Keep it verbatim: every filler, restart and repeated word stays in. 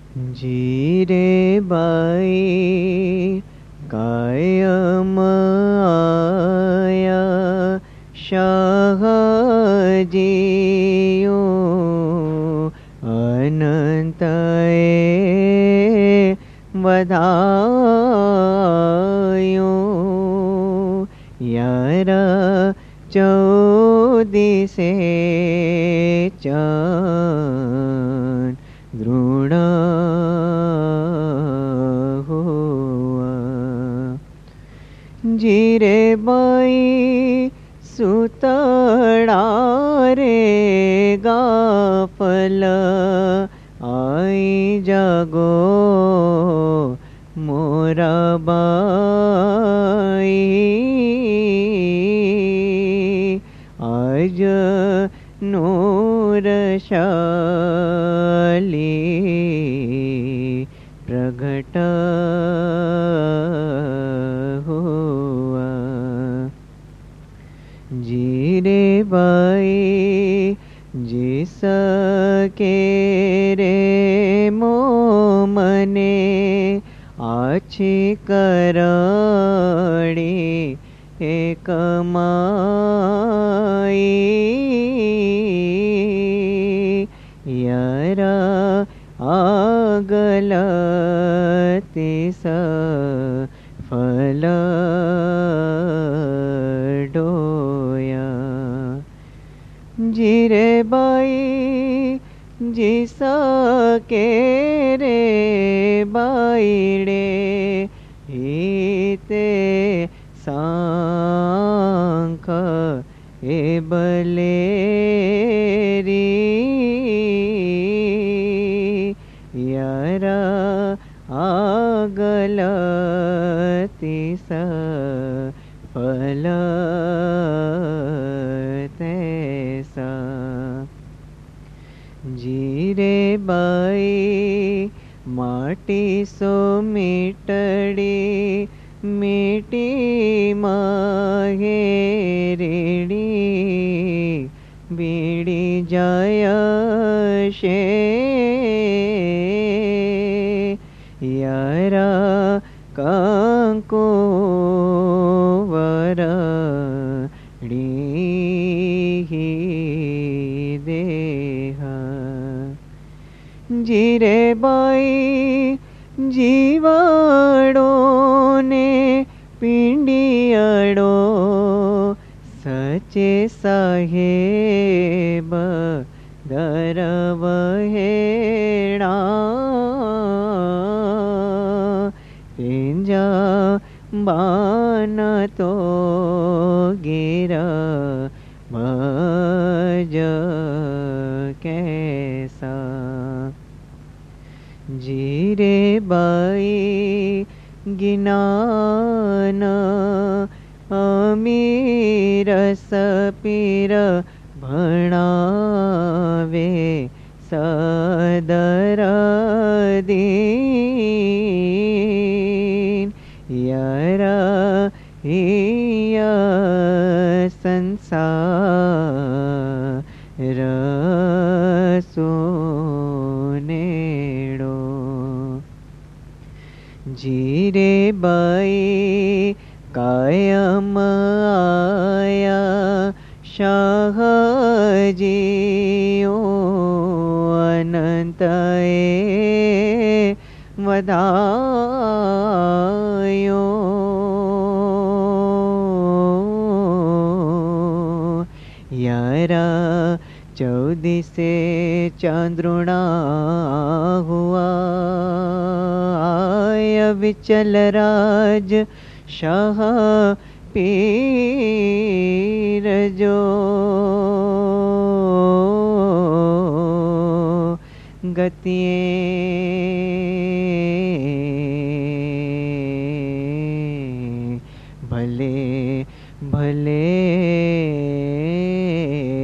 જીરે બાઈ કાયમ આયા શાહજીઓ અનંત એ વધાયો યાર ચૌદિસે ચાંદ દ્રુણ જીરે બાઈ સુતડા રે ગાફલ આઈ જાગો મોરા બાઈ આજ નૂરશાલી પ્રગટ જીરે બાઈ जिसके रे मोमने आछी करणी एक माई यारा आगलती सफल डोया जीरे बाई जिसके रे बाईड़े हिते सांख ए बलेरी यारा आगलती सफल जीरे बाई माटी सो मीटड़ी मीटी माहेरेड़ी बीड़ी जाय शे यारा कांको वरड़ी जीरे बाई जीवाड़ो ने पिंडियाड़ो सचे साहेब दरवहेड़ा पिंजा बान तो गिरा भज कैसा जीरे बाई गिनान अमीर सपीर भणावे सदर दीन यारा हिया संसार सोनेड़ो जीरे बाई कायम आया शाहजीओ अनंत ए वधायो यारा चौदिसे चांद्रुणा हुआ आय विचल राज शाह पीर जो गतिए भले भले